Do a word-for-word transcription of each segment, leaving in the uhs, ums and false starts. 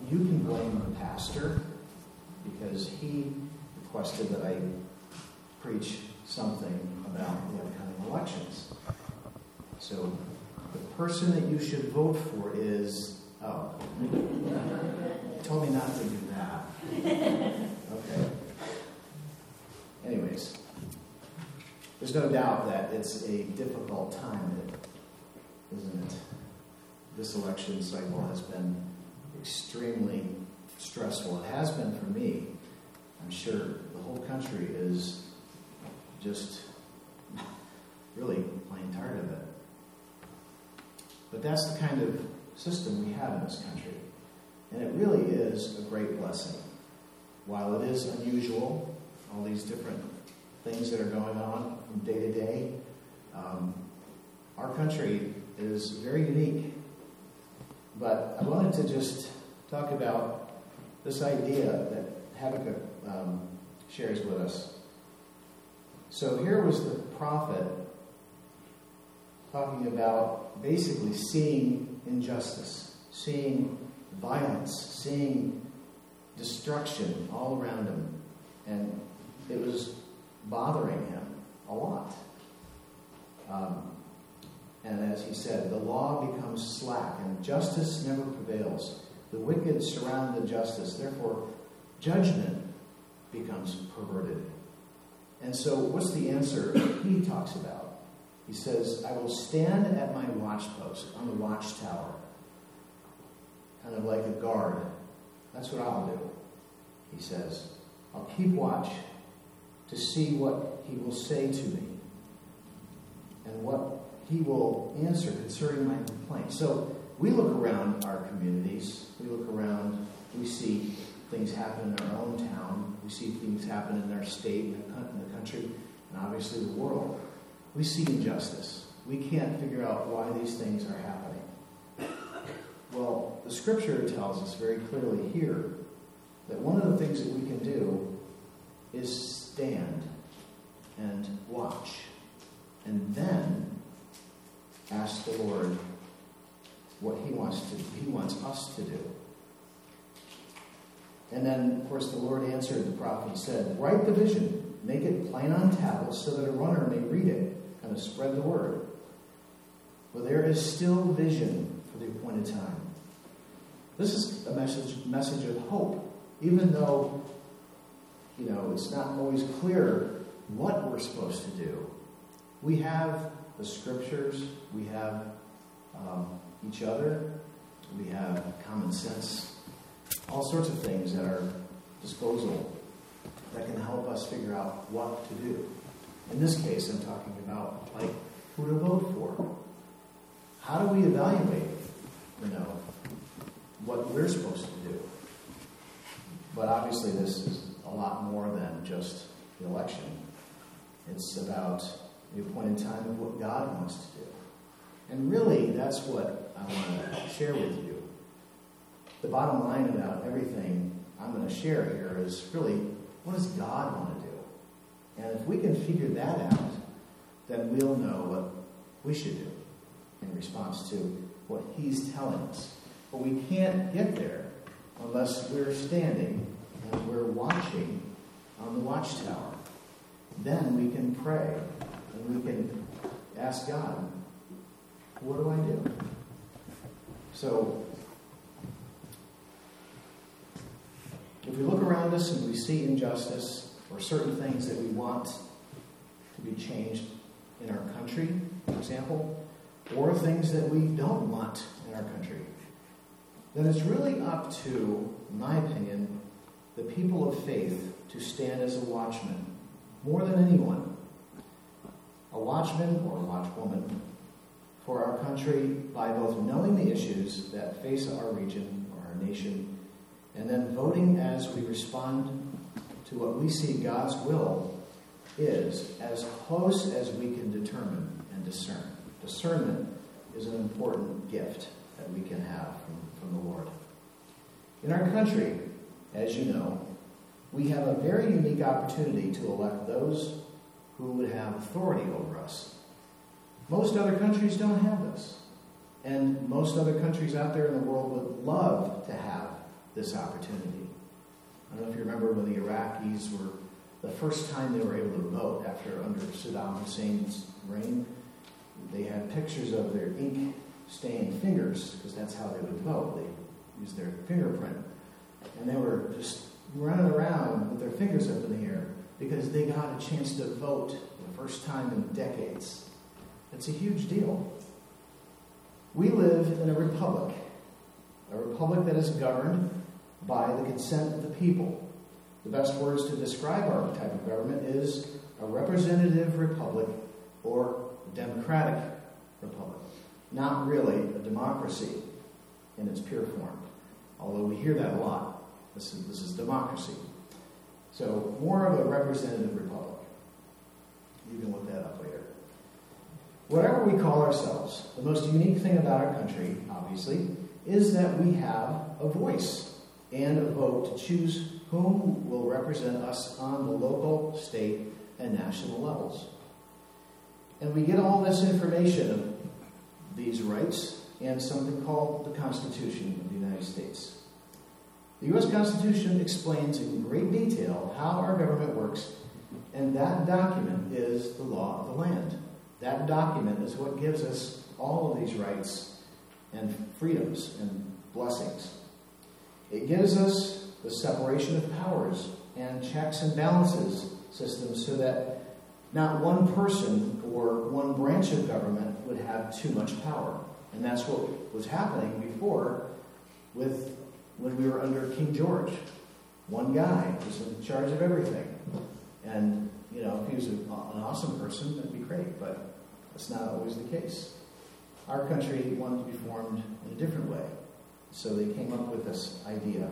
you can blame the pastor because he requested that I preach something about the upcoming elections. So the person that you should vote for is, oh, you told me not to do that. Okay. Anyways, there's no doubt that it's a difficult time, isn't it? This election cycle has been extremely stressful. It has been for me. I'm sure the whole country is just really plain tired of it. But that's the kind of system we have in this country. And it really is a great blessing. While it is unusual, all these different things that are going on from day to day, um, our country is very unique. But I wanted to just talk about this idea that Habakkuk um, shares with us. So here was the prophet talking about basically seeing injustice, seeing violence, seeing destruction all around him. And it was bothering him a lot. Um, and as he said, the law becomes slack and justice never prevails. The wicked surround the justice. Therefore, judgment becomes perverted. And so what's the answer he talks about? He says, I will stand at my watchpost on the watchtower, kind of like a guard. That's what I'll do, he says. I'll keep watch to see what he will say to me and what he will answer concerning my complaint. So we look around our communities, we look around, we see things happen in our own town, we see things happen in our state, in the country, and obviously the world. We see injustice. We can't figure out why these things are happening. Well, the scripture tells us very clearly here that one of the things that we can do is stand and watch, and then ask the Lord what he wants to he wants us to do. And then, of course, the Lord answered the prophet and said, write the vision, make it plain on tablets so that a runner may read it and spread the word. For there is still vision for the appointed time. This is a message message of hope, even though, you know, it's not always clear what we're supposed to do. We have the scriptures, we have um, each other, we have common sense, all sorts of things at our disposal that can help us figure out what to do. In this case, I'm talking about, like, who to vote for. How do we evaluate, you know, what we're supposed to do? But obviously this is a lot more than just the election. It's about the appointed time of what God wants to do. And really, that's what I want to share with you. The bottom line about everything I'm going to share here is really, what does God want to do? And if we can figure that out, then we'll know what we should do in response to what he's telling us. But we can't get there unless we're standing and we're watching on the watchtower. Then we can pray and we can ask God, what do I do? So, if we look around us and we see injustice or certain things that we want to be changed in our country, for example, or things that we don't want in our country, then it's really up to, in my opinion, the people of faith to stand as a watchman more than anyone. A watchman or a watchwoman for our country by both knowing the issues that face our region or our nation and then voting as we respond to what we see God's will is as close as we can determine and discern. Discernment is an important gift that we can have from, from the Lord. In our country, as you know, we have a very unique opportunity to elect those who would have authority over us. Most other countries don't have this. And most other countries out there in the world would love to have this opportunity. I don't know if you remember when the Iraqis were, the first time they were able to vote after under Saddam Hussein's reign, they had pictures of their ink-stained fingers, because that's how they would vote. They used their fingerprint. And they were just running around with their fingers up in the air because they got a chance to vote for the first time in decades. It's a huge deal. We live in a republic, a republic that is governed by the consent of the people. The best words to describe our type of government is a representative republic or democratic republic. Not really a democracy in its pure form, although we hear that a lot. This is, this is democracy. So, more of a representative republic. You can look that up later. Whatever we call ourselves, the most unique thing about our country, obviously, is that we have a voice and a vote to choose whom will represent us on the local, state, and national levels. And we get all this information of these rights in something called the Constitution of the United States. The U S Constitution explains in great detail how our government works, and that document is the law of the land. That document is what gives us all of these rights and freedoms and blessings. It gives us the separation of powers and checks and balances systems so that not one person or one branch of government would have too much power. And that's what was happening before with when we were under King George. One guy was in charge of everything. And, you know, if he was a, an awesome person, that'd be great, but that's not always the case. Our country wanted to be formed in a different way, so they came up with this idea.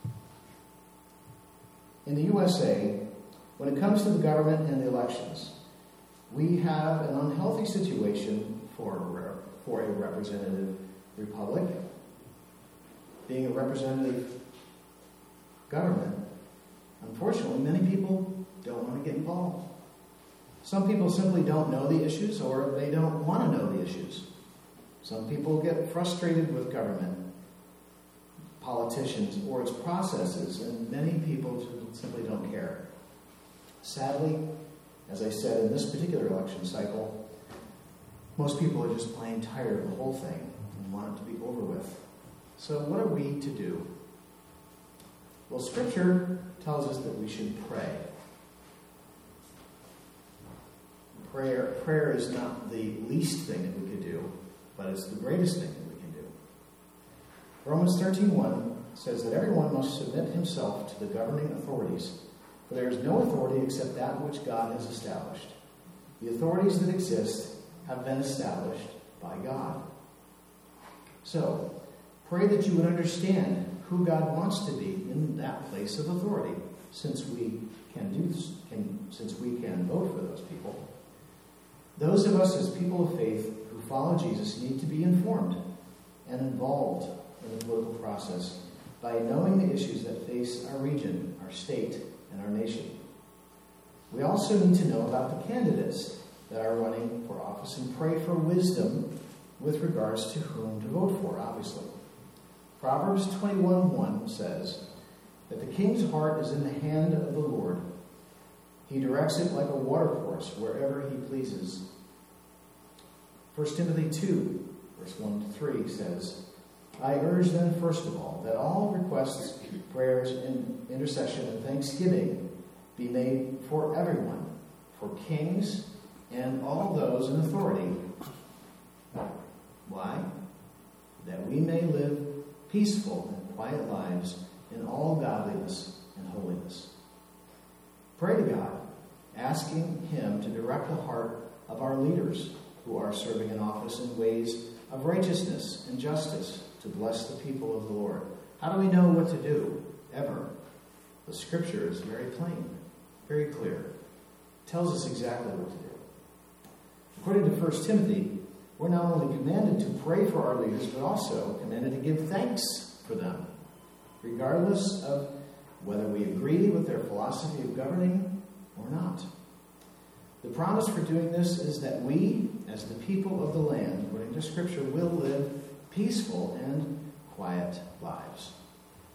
In the U S A, when it comes to the government and the elections, we have an unhealthy situation for, for a representative republic. Being a representative government, unfortunately, many people don't want to get involved. Some people simply don't know the issues, or they don't want to know the issues. Some people get frustrated with government, politicians, or its processes, and many people simply don't care. Sadly, as I said, in this particular election cycle, most people are just plain tired of the whole thing and want it to be over with. So what are we to do? Well, Scripture tells us that we should pray. Prayer, prayer is not the least thing that we could do, but it's the greatest thing that we can do. Romans thirteen one says that everyone must submit himself to the governing authorities, for there is no authority except that which God has established. The authorities that exist have been established by God. So, pray that you would understand who God wants to be in that place of authority, since we can do this, can, since we can vote for those people. Those of us as people of faith who follow Jesus need to be informed and involved in the political process by knowing the issues that face our region, our state, and our nation. We also need to know about the candidates that are running for office and pray for wisdom with regards to whom to vote for, obviously. Proverbs twenty-one one says that the king's heart is in the hand of the Lord. He directs it like a watercourse wherever he pleases. First Timothy two, verse one to three says, I urge then, first of all, that all requests, prayers, and intercession and thanksgiving be made for everyone, for kings and all those in authority. Why? That we may live peaceful and quiet lives in all godliness and holiness. Pray to God, asking Him to direct the heart of our leaders who are serving in office in ways of righteousness and justice to bless the people of the Lord. How do we know what to do? Ever. The Scripture is very plain, very clear. It tells us exactly what to do. According to First Timothy, we're not only commanded to pray for our leaders, but also commanded to give thanks for them, regardless of whether we agree with their philosophy of governing or not. The promise for doing this is that we, as the people of the land, according to Scripture, will live peaceful and quiet lives.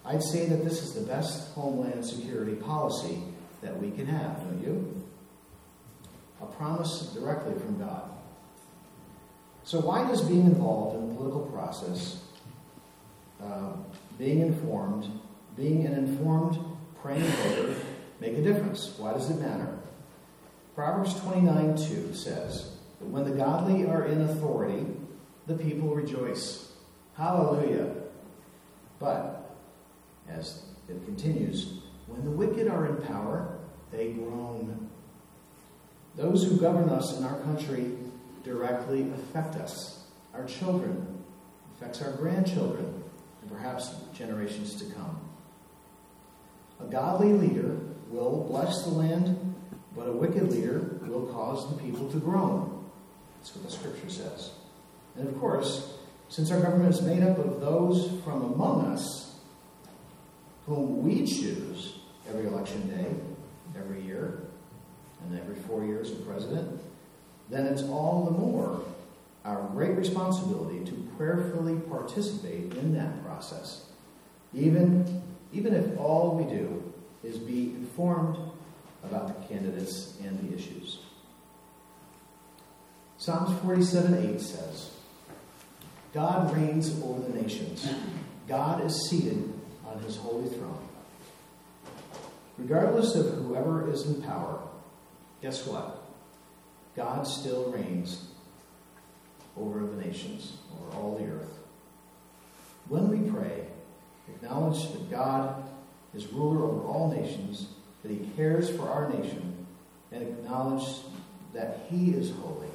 I'd say that this is the best homeland security policy that we can have, don't you? A promise directly from God. So why does being involved in the political process, uh, being informed, being an informed, praying voter, make a difference? Why does it matter? Proverbs twenty-nine two says that when the godly are in authority, the people rejoice. Hallelujah. But, as it continues, when the wicked are in power, they groan. Those who govern us in our country directly affect us, our children, affects our grandchildren, and perhaps generations to come. A godly leader will bless the land, but a wicked leader will cause the people to groan. That's what the scripture says. And of course, since our government is made up of those from among us, whom we choose every election day, every year, and every four years a president, then it's all the more our great responsibility to prayerfully participate in that process, even, even if all we do is be informed about the candidates and the issues. Psalms forty-seven eight says, God reigns over the nations. God is seated on his holy throne. Regardless of whoever is in power, guess what? God still reigns over the nations, over all the earth. When we pray, acknowledge that God is ruler over all nations, that he cares for our nation, and acknowledge that he is holy.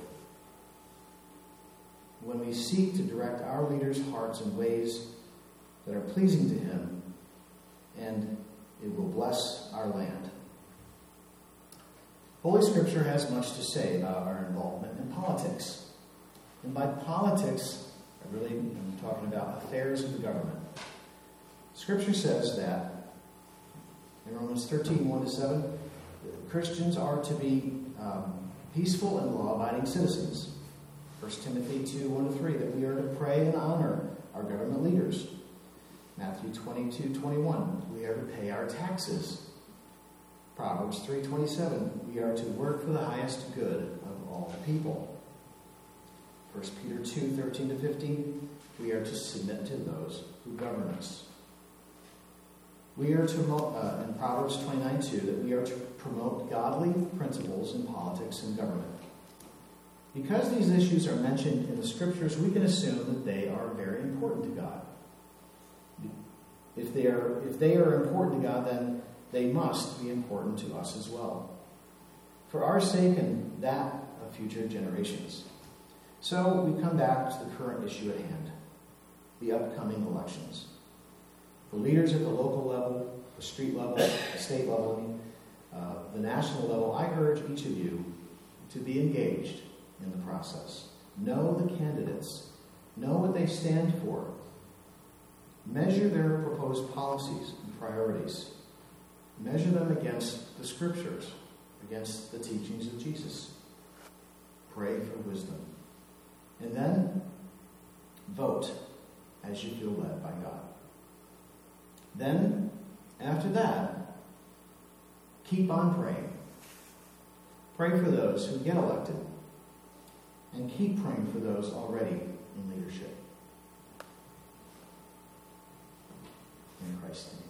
When we seek to direct our leaders' hearts in ways that are pleasing to him, and it will bless our land. Holy Scripture has much to say about our involvement in politics. And by politics, I really am talking about affairs of the government. Scripture says that in Romans thirteen, one to seven, Christians are to be um, peaceful and law-abiding citizens. First Timothy two, one to three, that we are to pray and honor our government leaders. Matthew twenty-two, twenty-one, we are to pay our taxes. Proverbs three, twenty-seven, we are to work for the highest good of all people. First Peter two, thirteen to fifteen, we are to submit to those who govern us. We are to, uh, in Proverbs twenty-nine, two, that we are to promote godly principles in politics and government. Because these issues are mentioned in the Scriptures, we can assume that they are very important to God. If they are, if they are important to God, then they must be important to us as well, for our sake and that of future generations. So we come back to the current issue at hand, the upcoming elections. For leaders at the local level, the street level, the state level, uh, the national level, I urge each of you to be engaged in the process. Know the candidates. Know what they stand for. Measure their proposed policies and priorities. Measure them against the Scriptures, against the teachings of Jesus. Pray for wisdom. And then vote as you feel led by God. Then, after that, keep on praying. Pray for those who get elected. And keep praying for those already in leadership. In Christ's name.